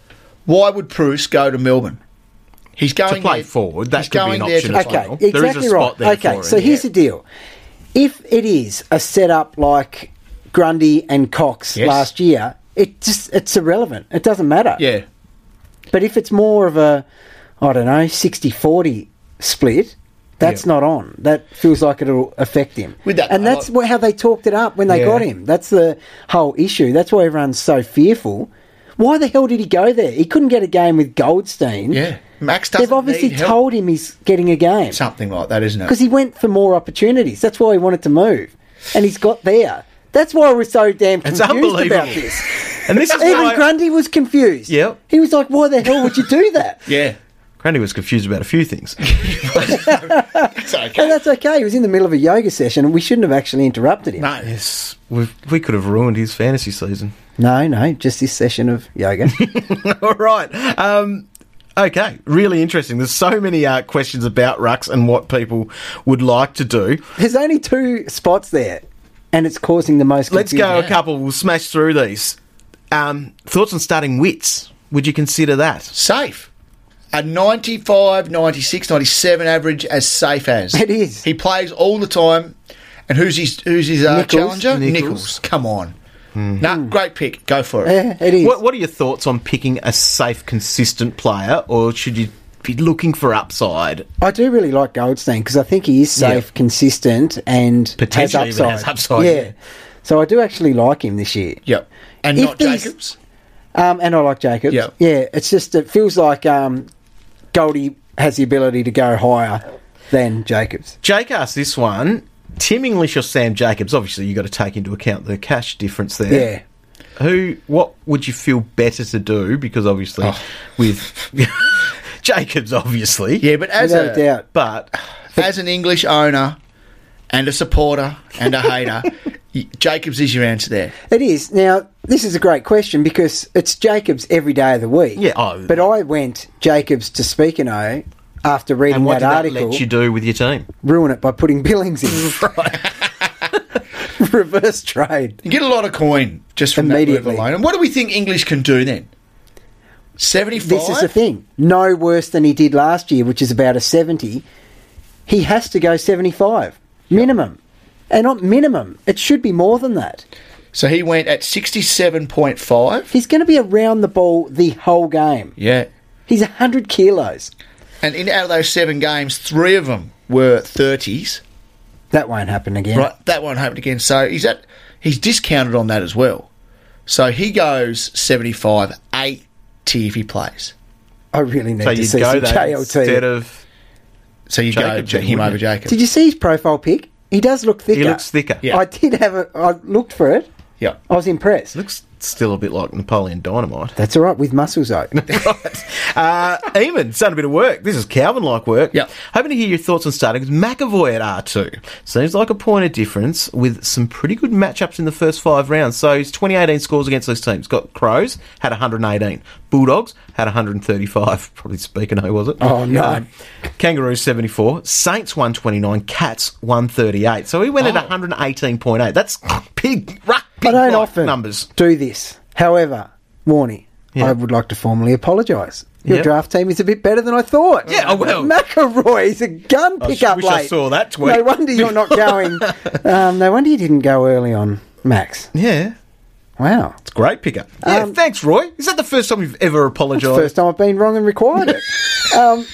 why would Bruce go to Melbourne? He's going To play there, forward, that he's could be going an there option to as play. well. Okay, There is a exactly spot right. there Okay, for so him, here's yeah. the deal. If it is a setup like Grundy and Cox Yes. last year, it just it's irrelevant. It doesn't matter. Yeah. But if it's more of a, I don't know, sixty forty split, that's Yeah. not on. That feels like it'll affect him. With that, and I that's like- wh- how they talked it up when they Yeah. got him. That's the whole issue. That's why everyone's so fearful. Why the hell did he go there? He couldn't get a game with Goldstein. Yeah. Max doesn't They've obviously need help. told him he's getting a game. Something like that, isn't it? Because he went for more opportunities. That's why he wanted to move. And he's got there. That's why we're so damn It's confused about unbelievable. this. And this is Even why... Grundy was confused. Yep. He was like, why the hell would you do that? Yeah. Grundy was confused about a few things. It's And okay. that's okay. He was in the middle of a yoga session and we shouldn't have actually interrupted him. No. Yes, we've, we could have ruined his fantasy season. No, no, just this session of yoga. All right. Um, okay, really interesting. There's so many uh, questions about rucks and what people would like to do. There's only two spots there and it's causing the most Let's confusion. go a couple. We'll smash through these. Um, thoughts on starting Wits? Would you consider that? Safe. A ninety-five, ninety-six, ninety-seven average as safe as. It is. He plays all the time. And who's his who's his uh, Nichols. challenger? Nichols. Come on. No, great pick. Go for it. Yeah, it is. What, what are your thoughts on picking a safe, consistent player, or should you be looking for upside? I do really like Goldstein because I think he is safe, Yeah. consistent, and Potentially has even upside. has upside, Yeah. yeah. So I do actually like him this year. Yep. And If not these- Jacobs. Um, and I like Jacobs. Yeah. Yeah, it's just, it feels like um, Goldie has the ability to go higher than Jacobs. Jake asked this one. Tim English or Sam Jacobs? Obviously, you've got to take into account the cash difference there. Yeah. Who? What would you feel better to do? Because obviously, Oh. with Jacobs, obviously, Yeah, but as Without a, a doubt. But as an English owner and a supporter and a hater, y- Jacobs is your answer there. It is. Now, this is a great question because it's Jacobs every day of the week. Yeah, oh. But I went Jacobs to Speakino after reading and what that did article. that let you do with your team? Ruin it by putting Billings in. reverse trade. You get a lot of coin just from that move Immediately. alone. And what do we think English can do then? seventy-five? This is the thing. No worse than he did last year, which is about a seventy. He has to go seventy-five. Minimum. And not minimum. It should be more than that. So he went at sixty-seven point five. He's going to be around the ball the whole game. Yeah. He's one hundred kilos. And in out of those seven games, three of them were thirties. That won't happen again. Right, that won't happen again. So he's at he's discounted on that as well. So he goes seventy-five, eighty if he plays. I really need So to you'd see go some that J L T. instead of... So you Jacob go then, to him wouldn't over you? Jacob. Did you see his profile pic? He does look thicker. He looks thicker. Yeah. I did have a... I looked for it. Yeah. I was impressed. Looks still a bit like Napoleon Dynamite. That's all right, with muscles, though. Right. Uh, Eamon, it's done a bit of work. This is Calvin-like work. Yep. Hoping to hear your thoughts on starting with McAvoy at R two. Seems like a point of difference with some pretty good matchups in the first five rounds. So his twenty eighteen scores against those teams. Got Crows, had one hundred eighteen. Bulldogs, had one hundred thirty-five. Probably speaking, who was it? Oh, no. Uh, Kangaroos, seventy-four. Saints, one twenty-nine. Cats, one thirty-eight. So he went at Oh. one hundred eighteen point eight. That's big, ruck, I big don't like often numbers. do this. However, Warnie, Yeah. I would like to formally apologise. Your Yep. draft team is a bit better than I thought. Yeah, oh, well. McElroy is a gun I pickup wish I late. saw that tweet. No wonder you're not going. um, no wonder you didn't go early on Max. Yeah. Wow. It's a great pickup. Yeah, Um, thanks, Roy. Is that the first time you've ever apologised? First time I've been wrong and required it. um,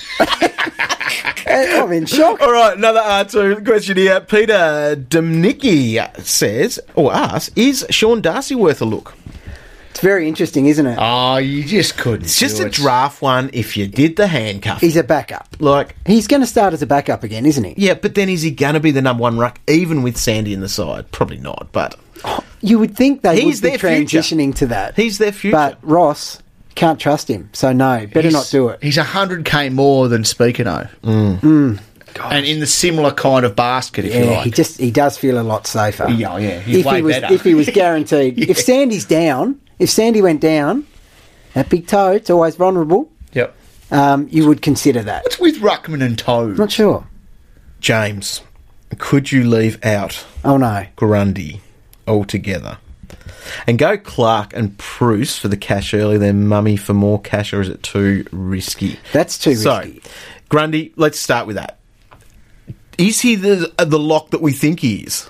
I'm in shock. All right, another R two question here. Peter Demnicki says, or asks, is Sean Darcy worth a look? It's very interesting, isn't it? Oh, you just couldn't. It's just do a it. draft one if you did the handcuff. He's a backup. Like, He's going to start as a backup again, isn't he? yeah, but then is he going to be the number one ruck, even with Sandy in the side? Probably not, but You would think they He's would be their future. transitioning to that. he's their future. But Ross, can't trust him. So no, better He's- not do it. He's one hundred K more than Speakino. Mm. And in the similar kind of basket, if you Yeah, like. he just he does feel a lot safer. Yeah, yeah, he's if way he was better. if he was guaranteed, Yeah. if Sandy's down, if Sandy went down, that big toe, it's always vulnerable. Yep. Um, you would consider that. What's with Ruckman and Toad? Not sure. James, could you leave out Oh no. Grundy altogether and go Clark and Bruce for the cash early, then Mummy for more cash, or is it too risky? That's too So, risky. Grundy, let's start with that. Is he the the lock that we think he is?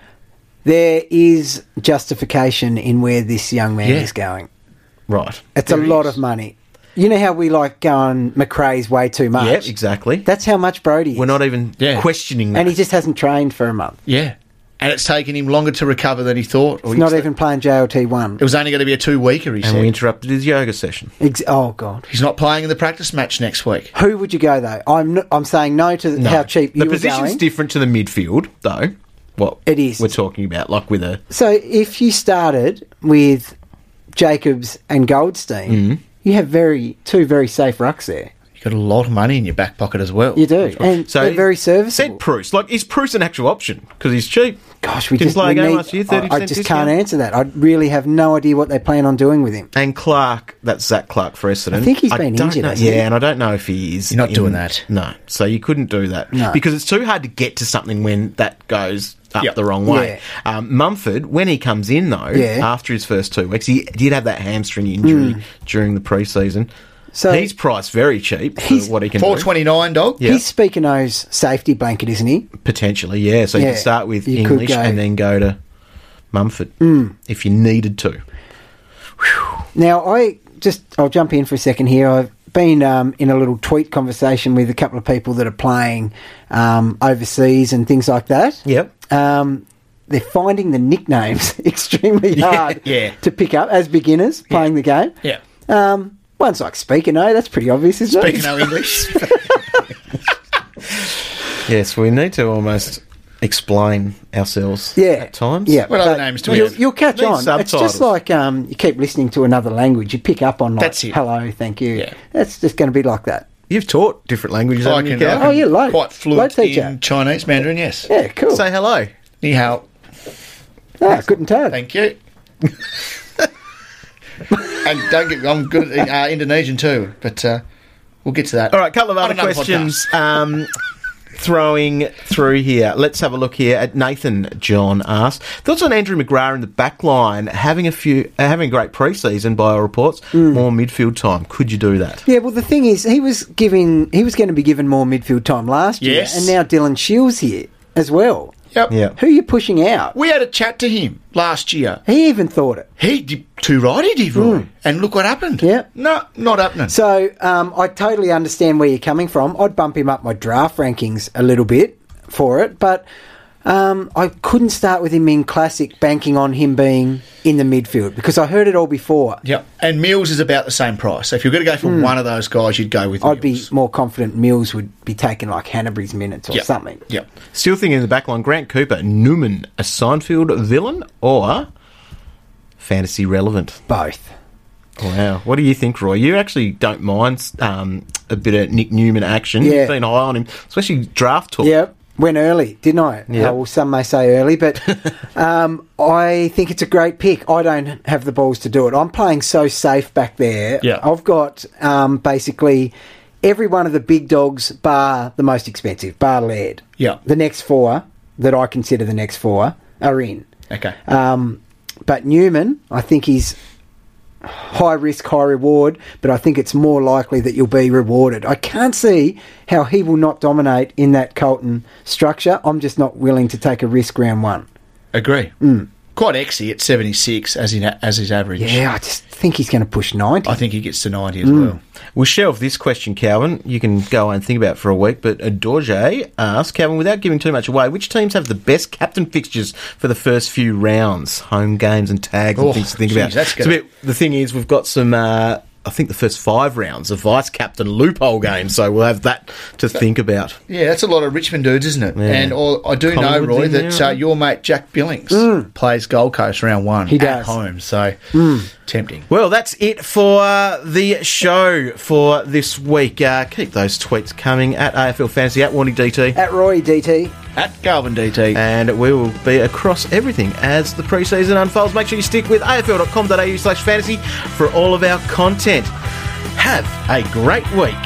There is justification in where this young man Yeah. is going. Right. It's There a lot is. of money. You know how we like going McRae's way too much? Yeah, exactly. That's how much Brody is. We're not even Yeah. questioning that. and he just hasn't trained for a month. Yeah. And it's taken him longer to recover than he thought. Or He's he not said- even playing J L T one. It was only going to be a two-weeker, he and said. we interrupted his yoga session. Ex- oh, God. He's not playing in the practice match next week. Who would you go, though? I'm n- I'm saying no to No. how cheap you the were position's going. different to the midfield, though. What It is. we're talking about, like with a So if you started with Jacobs and Goldstein, Mm-hmm. you have very two very safe rucks there. You've got a lot of money in your back pocket as well. You do. And so they're very Said serviceable. Bruce, like is Bruce an actual option because he's cheap? Gosh, we Didn't just play a we game need, last year, I, thirty I percent just discount? can't answer that. I really have no idea what they plan on doing with him. And Clark, that's Zach Clark for Essendon. I think he's been don't injured, know- hasn't yeah, he? and I don't know if he is. You're not in- doing that. No, so you couldn't do that No. because it's too hard to get to something when that goes up Yep. the wrong way. Um, Mumford, when he comes in though, Yeah. after his first two weeks, he did have that hamstring injury during the pre-season. Hmm. So he's priced very cheap for He's what he can four do. twenty-nine, dog. Yeah. He's Speakino's safety blanket, isn't he? Potentially, yeah. So you Yeah, could start with you could English go- and then go to Mumford if you needed to. Now, I just, I'll jump in for a second here. I've been um, in a little tweet conversation with a couple of people that are playing um, overseas and things like that. Yep. Um, they're finding the nicknames extremely hard yeah. to pick up as beginners playing the game. Yeah. Um, one's like Speakino, that's pretty obvious, isn't Speaking it? no English. Yes, we need to almost explain ourselves Yeah. at times. Yeah. What other but names do we you'll, have? you'll catch Need on. It's subtitles. just like um, you keep listening to another language, you pick up on like, That's it. hello, thank you. Yeah. That's just going to be like that. You've taught different languages, I haven't you, can, Cal? I Oh, can yeah, load. quite fluent Load teacher. in Chinese Mandarin, yes. Yeah, cool. Say hello. Ni hao. ah, good and tag. Thank you. And don't get I'm good at uh, Indonesian too, but uh, we'll get to that. All right, couple of On other another questions. Um, throwing through here. Let's have a look here at Nathan. John asked thoughts on Andrew McGrath in the back line having a few uh, having a great pre-season by all reports. Mm. More midfield time. Could you do that? Yeah. Well, the thing is, he was giving he was going to be given more midfield time last yes. year, and now Dylan Shields here as well. Yep. Yep. Who are you pushing out? We had a chat to him last year. He even thought it. He did too right, he did, Roy. Mm. And look what happened. Yeah. No, not happening. So um, I totally understand where you're coming from. I'd bump him up my draft rankings a little bit for it, but um, I couldn't start with him in Classic banking on him being in the midfield because I heard it all before. Yep. And Mills is about the same price. So if you're going to go for mm. one of those guys, you'd go with I'd Mills. be more confident Mills would be taking like Hanbury's minutes or yep. something. Yep. Still thinking in the back line, Grant Cooper, Newman, a Seinfeld villain or fantasy relevant? Both. Wow. What do you think, Roy? You actually don't mind um, a bit of Nick Newman action. Yeah. You've been high on him, especially draft talk. Yeah. Went early, didn't I? Yeah. Uh, well, some may say early, but um, I think it's a great pick. I don't have the balls to do it. I'm playing so safe back there. Yeah. I've got um, basically every one of the big dogs bar the most expensive, bar Laird. Yeah. The next four that I consider the next four are in. Okay. Um, but Newman, I think he's high risk, high reward, but I think it's more likely that you'll be rewarded. I can't see how he will not dominate in that Colton structure. I'm just not willing to take a risk round one. Agree. Mm. Quite exy at seventy-six as, in, as his average. Yeah, I just think he's going to push ninety. I think he gets to ninety as Mm. well. We'll shelve this question, Calvin. You can go and think about it for a week, but Dorje asks, Calvin, without giving too much away, which teams have the best captain fixtures for the first few rounds? Home games and tags and Oh, things to think geez, about. that's It's a bit, the thing is, we've got some... Uh, I think the first five rounds of vice-captain loophole games, so we'll have that to think about. Yeah, that's a lot of Richmond dudes, isn't it? Yeah. And all, I do Collingwood's know, Roy, in that there, uh, your mate Jack Billings Mm. plays Gold Coast round one He at does. home, so Mm. tempting. Well, that's it for uh, the show for this week. Uh, keep those tweets coming at A F L Fantasy, at Warnie D T. At Roy D T. At Galvin D T. And we will be across everything as the pre-season unfolds. Make sure you stick with A F L dot com dot A U slash fantasy for all of our content. Have a great week.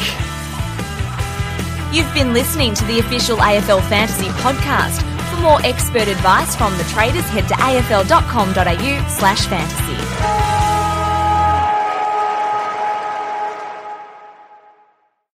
You've been listening to the official A F L Fantasy podcast. For more expert advice from the traders, head to A F L dot com dot A U slash fantasy.